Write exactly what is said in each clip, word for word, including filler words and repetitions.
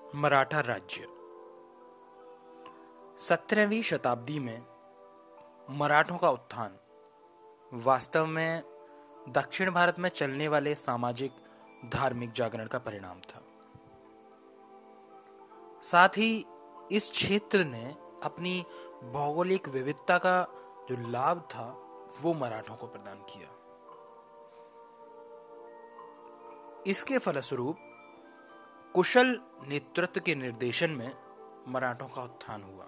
मराठा राज्य। सत्रहवीं शताब्दी में मराठों का उत्थान वास्तव में दक्षिण भारत में चलने वाले सामाजिक धार्मिक जागरण का परिणाम था। साथ ही इस क्षेत्र ने अपनी भौगोलिक विविधता का जो लाभ था वो मराठों को प्रदान किया। इसके फलस्वरूप कुशल नेतृत्व के निर्देशन में मराठों का उत्थान हुआ।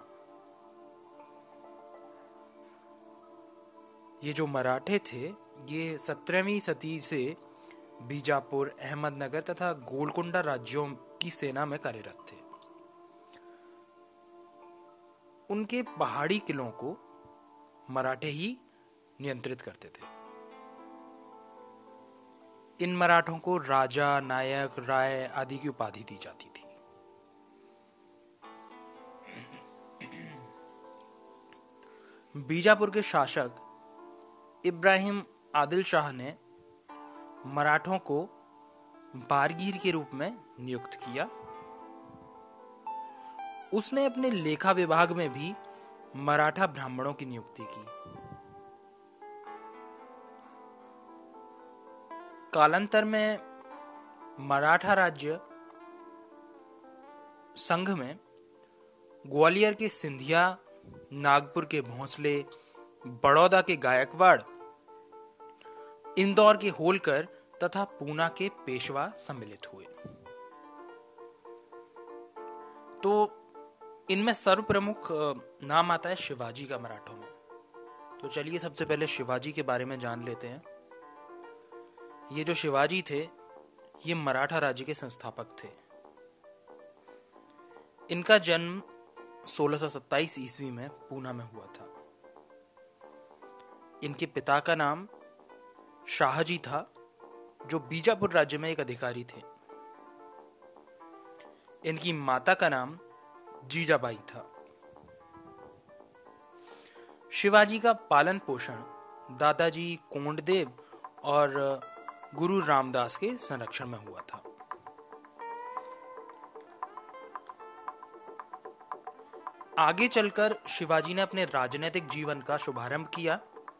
ये जो मराठे थे ये सत्रहवीं सदी से बीजापुर, अहमदनगर तथा गोलकुंडा राज्यों की सेना में कार्यरत थे। उनके पहाड़ी किलों को मराठे ही नियंत्रित करते थे। इन मराठों को राजा, नायक, राय आदि की उपाधि दी जाती थी। बीजापुर के शासक इब्राहिम आदिल शाह ने मराठों को बारगीर के रूप में नियुक्त किया। उसने अपने लेखा विभाग में भी मराठा ब्राह्मणों की नियुक्ति की। कालांतर में मराठा राज्य संघ में ग्वालियर के सिंधिया, नागपुर के भोंसले, बड़ौदा के गायकवाड़, इंदौर के होलकर तथा पूना के पेशवा सम्मिलित हुए। तो इनमें सर्वप्रमुख नाम आता है शिवाजी का मराठों में। तो चलिए सबसे पहले शिवाजी के बारे में जान लेते हैं। ये जो शिवाजी थे ये मराठा राज्य के संस्थापक थे। इनका जन्म सोलह सौ सत्ताईस ईस्वी में पूना में हुआ था। इनके पिता का नाम शाहजी था जो बीजापुर राज्य में एक अधिकारी थे। इनकी माता का नाम जीजाबाई था। शिवाजी का पालन पोषण दादाजी कोंडदेव और गुरु रामदास के संरक्षण में हुआ था। आगे चलकर शिवाजी ने अपने राजनीतिक जीवन का शुभारंभ किया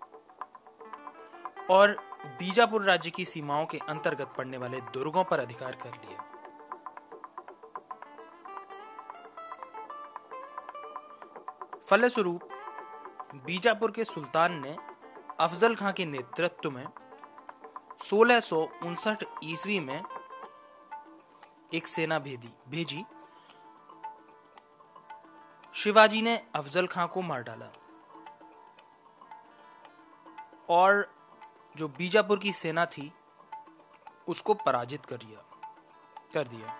और बीजापुर राज्य की सीमाओं के अंतर्गत पड़ने वाले दुर्गों पर अधिकार कर लिया। फलस्वरूप बीजापुर के सुल्तान ने अफजल खां के नेतृत्व में सोलह सौ उनसठ ईस्वी में एक सेना भेजी भेजी शिवाजी ने अफजल खां को मार डाला और जो बीजापुर की सेना थी उसको पराजित कर दिया कर दिया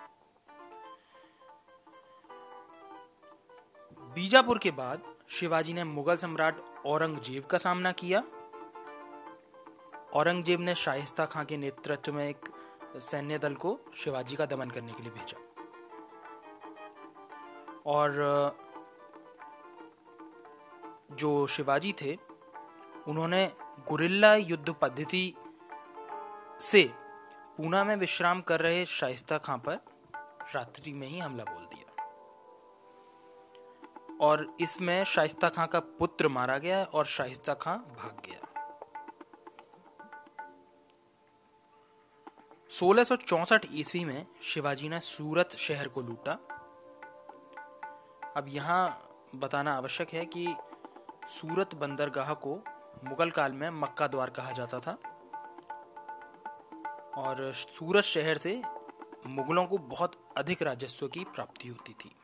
बीजापुर के बाद शिवाजी ने मुगल सम्राट औरंगजेब का सामना किया। औरंगजेब ने शाइस्ता खां के नेतृत्व में एक सैन्य दल को शिवाजी का दमन करने के लिए भेजा और जो शिवाजी थे उन्होंने गुरिल्ला युद्ध पद्धति से पूना में विश्राम कर रहे शाइस्ता खां पर रात्रि में ही हमला बोल दिया और इसमें शाइस्ता खां का पुत्र मारा गया और शाइस्ता खां भाग गया। सोलह सौ चौसठ ईस्वी में शिवाजी ने सूरत शहर को लूटा। अब यहां बताना आवश्यक है कि सूरत बंदरगाह को मुगल काल में मक्का द्वार कहा जाता था और सूरत शहर से मुगलों को बहुत अधिक राजस्व की प्राप्ति होती थी।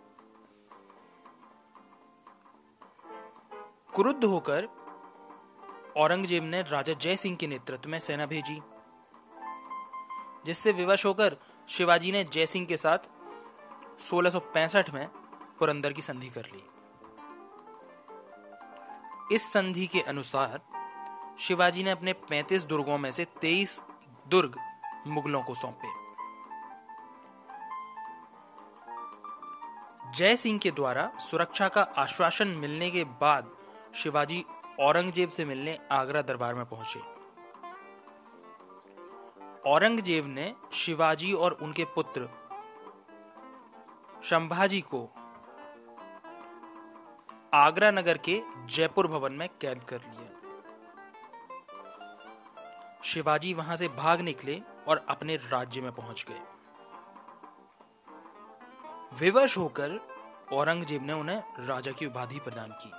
क्रुद्ध होकर औरंगजेब ने राजा जय सिंह के नेतृत्व में सेना भेजी, जिससे विवश होकर शिवाजी ने जय सिंह के साथ सोलह सौ पैंसठ में पुरंदर की संधि कर ली। इस संधि के अनुसार शिवाजी ने अपने पैंतीस दुर्गों में से तेईस दुर्ग मुगलों को सौंपे। जय सिंह के द्वारा सुरक्षा का आश्वासन मिलने के बाद शिवाजी औरंगजेब से मिलने आगरा दरबार में पहुंचे। औरंगजेब ने शिवाजी और उनके पुत्र संभाजी को आगरा नगर के जयपुर भवन में कैद कर लिया। शिवाजी वहां से भाग निकले और अपने राज्य में पहुंच गए। विवश होकर औरंगजेब ने उन्हें राजा की उपाधि प्रदान की।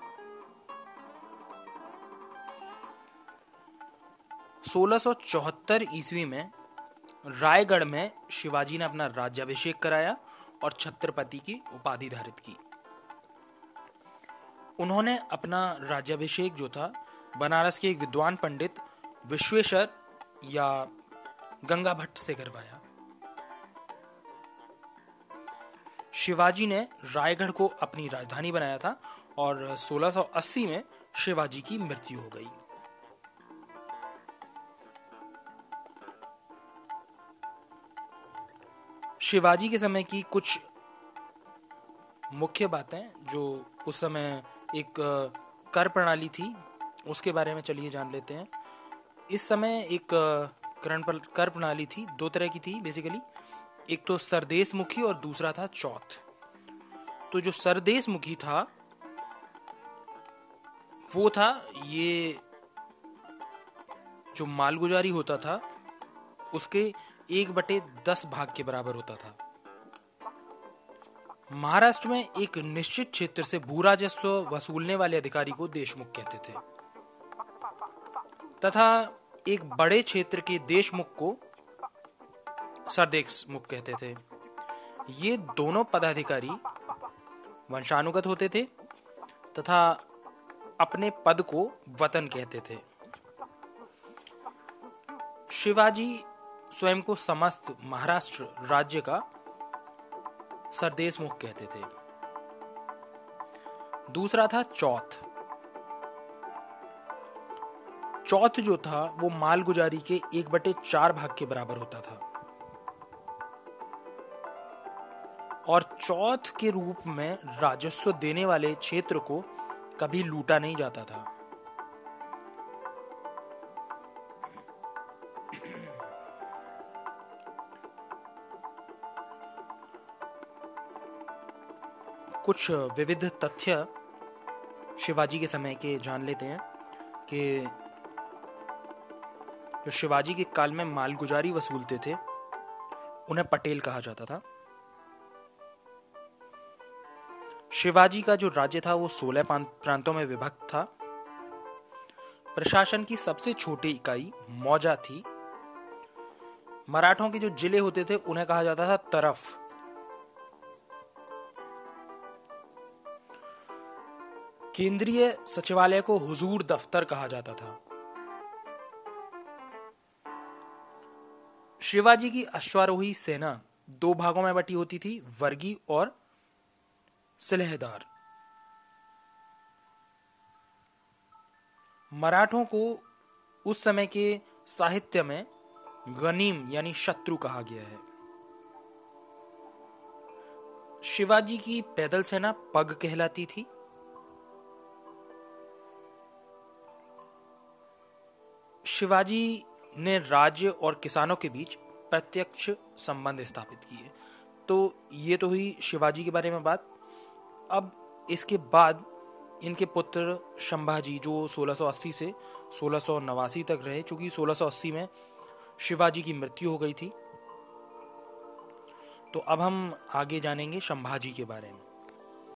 सोलह सौ चौहत्तर ईस्वी में रायगढ़ में शिवाजी ने अपना राज्याभिषेक कराया और छत्रपति की उपाधि धारित की। उन्होंने अपना राज्याभिषेक जो था बनारस के एक विद्वान पंडित विश्वेश्वर या गंगा भट्ट से करवाया। शिवाजी ने रायगढ़ को अपनी राजधानी बनाया था और सोलह सौ अस्सी में शिवाजी की मृत्यु हो गई। शिवाजी के समय की कुछ मुख्य बातें जो उस समय एक कर प्रणाली थी उसके बारे में चलिए जान लेते हैं। इस समय एक कर प्रणाली थी, दो तरह की थी बेसिकली। एक तो सरदेश मुखी और दूसरा था चौथ। तो जो सरदेश मुखी था वो था ये जो मालगुजारी होता था उसके एक बटे दस भाग के बराबर होता था। महाराष्ट्र में एक निश्चित क्षेत्र से भू राजस्व वसूलने वाले अधिकारी को देशमुख कहते थे तथा एक बड़े क्षेत्र के देशमुख को सरदेशमुख कहते थे। ये दोनों पदाधिकारी वंशानुगत होते थे तथा अपने पद को वतन कहते थे। शिवाजी स्वयं को समस्त महाराष्ट्र राज्य का सरदेशमुख कहते थे। दूसरा था चौथ। चौथ जो था वो मालगुजारी के एक बटे चार भाग के बराबर होता था और चौथ के रूप में राजस्व देने वाले क्षेत्र को कभी लूटा नहीं जाता था। कुछ विविध तथ्य शिवाजी के समय के जान लेते हैं कि जो शिवाजी के काल में मालगुजारी वसूलते थे उन्हें पटेल कहा जाता था। शिवाजी का जो राज्य था वो सोलह प्रांतों में विभक्त था। प्रशासन की सबसे छोटी इकाई मौजा थी। मराठों के जो जिले होते थे उन्हें कहा जाता था तरफ। केंद्रीय सचिवालय को हुजूर दफ्तर कहा जाता था। शिवाजी की अश्वारोही सेना दो भागों में बटी होती थी, वर्गी और सिलहदार। मराठों को उस समय के साहित्य में गनीम यानी शत्रु कहा गया है। शिवाजी की पैदल सेना पग कहलाती थी। शिवाजी ने राज्य और किसानों के बीच प्रत्यक्ष संबंध स्थापित किए। तो ये तो हुई शिवाजी के बारे में बात। अब इसके बाद इनके पुत्र संभाजी जो सोलह सौ अस्सी से सोलह सौ नवासी तक रहे, चूंकि सोलह सौ अस्सी में शिवाजी की मृत्यु हो गई थी। तो अब हम आगे जानेंगे संभाजी के बारे में।